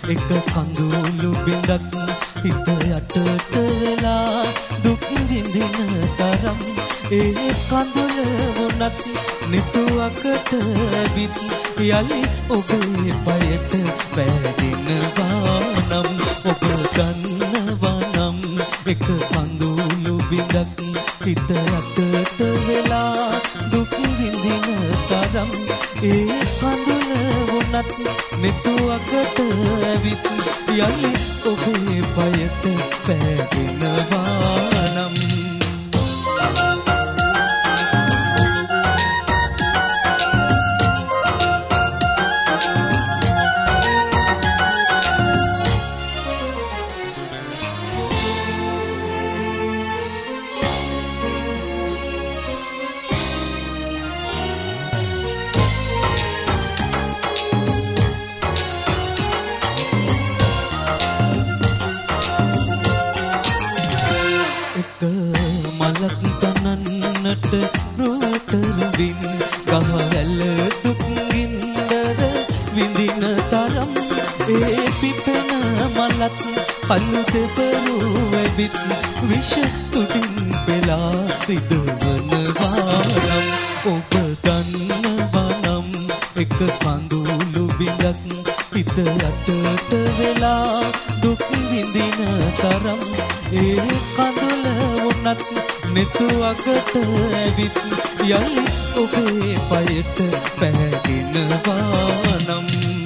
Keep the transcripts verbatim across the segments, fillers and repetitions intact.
එක කඳුළු බිඳක් හිත යටට වෙලා දුක් විඳින තරම් ඒ කඳුළ වුණත් නිතුවකට විත් යලි ඔබේ පයට වැදිනවා නම් ඔබ දන්නවා නම් එක කඳුළු බිඳක් හිත යටට වෙලා දුක් විඳින තරම් ඒ කඳුළ වුණත් නිතුවකට විත් යලි ඔබේ පයට වැදිනවා නම් මලක් තනන්නට රෝතරවින් ගහවැල දුක් ගින්දර විඳින තරම් ඒ පිපෙන මලක් පල්ලු දෙපරු ඇවිත් විෂ තුඩින් පෙලා රිදවනවා නම් ඔබ දන්නවා නම් එක කඳුළු බිඳක් හිත යටට වෙලා දුක් විඳින තරම් ඒ කඳුළ වුණත් නිතුවකට ඇවිත් යලි ඔබේ පයට පැහැදිනවා නම්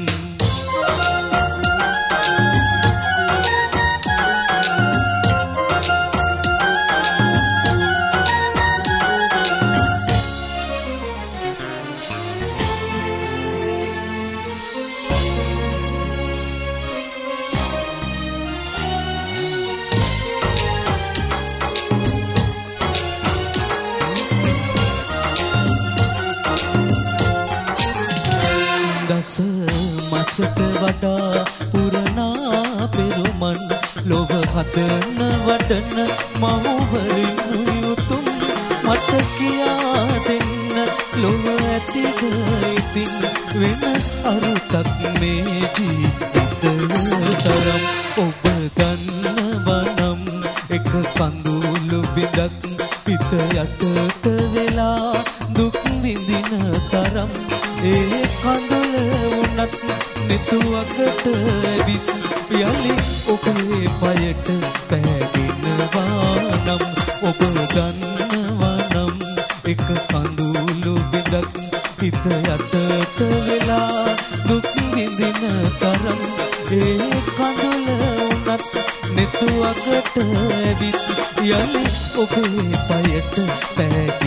දස මසට වඩා පුරනා පෙරුමන් ලොව හදන වඩන මහවරින් යුතුම් මට කියා දෙන්න ලොව ඇතිද ඉතින් වෙන අරුතක් මේ ජීවිත තරම් ඔබ දන්නවා නම් එක කඳුළු බිඳක් හිත යටට වෙලා දුක් විඳින තරම් ඒ කඳුළ වුණත් නිතුවකට ඇවිත් යලි ඔබේ පයට පැහැදිනවා නම් ඔබ දන්නවා නම් එක කඳුළු බිඳක් හිත යටට වෙලා දුක් විඳින තරම් ඒ කඳුළ වුණත් නිතුවකට ඇවිත් යලි ඔබේ පයට පැහැදිනවා